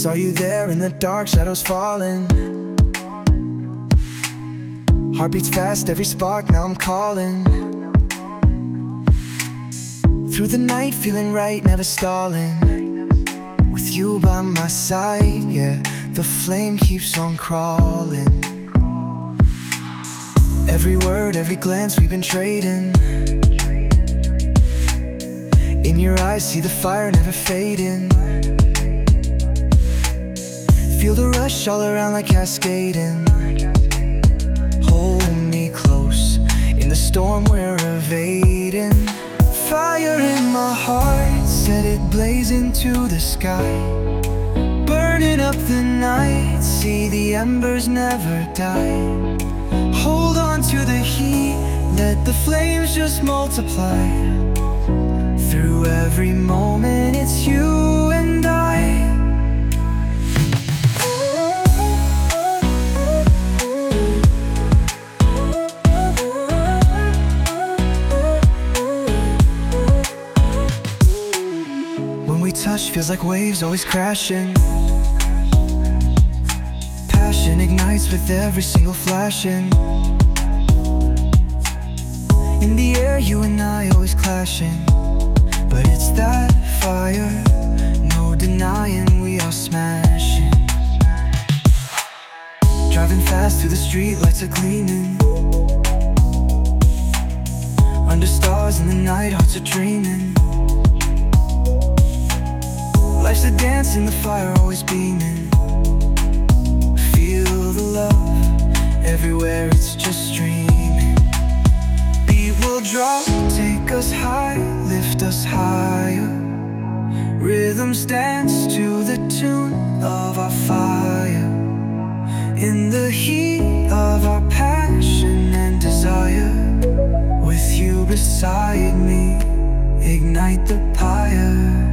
Saw you there in the dark, shadows falling. Heart beats fast, every spark, now I'm calling. Through the night, feeling right, never stalling. With you by my side, yeah, the flame keeps on crawling. Every word, every glance we've been trading. In your eyes, see the fire never fading. Feel the rush all around like cascading. Hold me close, in the storm we're evading. Fire in my heart, set it blaze into the sky. Burning up the night, see the embers never die. Hold on to the heat, let the flames just multiply. Through every moment, it's you and I. When we touch, feels like waves always crashing. Passion ignites with every single flashing. In the air, you and I always clashing. But it's that fire, no denying we are smashing. Driving fast through the street, lights are gleaming. Under stars in the night, hearts are dreaming. Life's a dance in the fire, always beaming. Feel the love, everywhere it's just streaming. Beat will drop, take us high, lift us higher. Rhythms dance to the tune of our fire. In the heat of our passion and desire, with you beside me, ignite the pyre.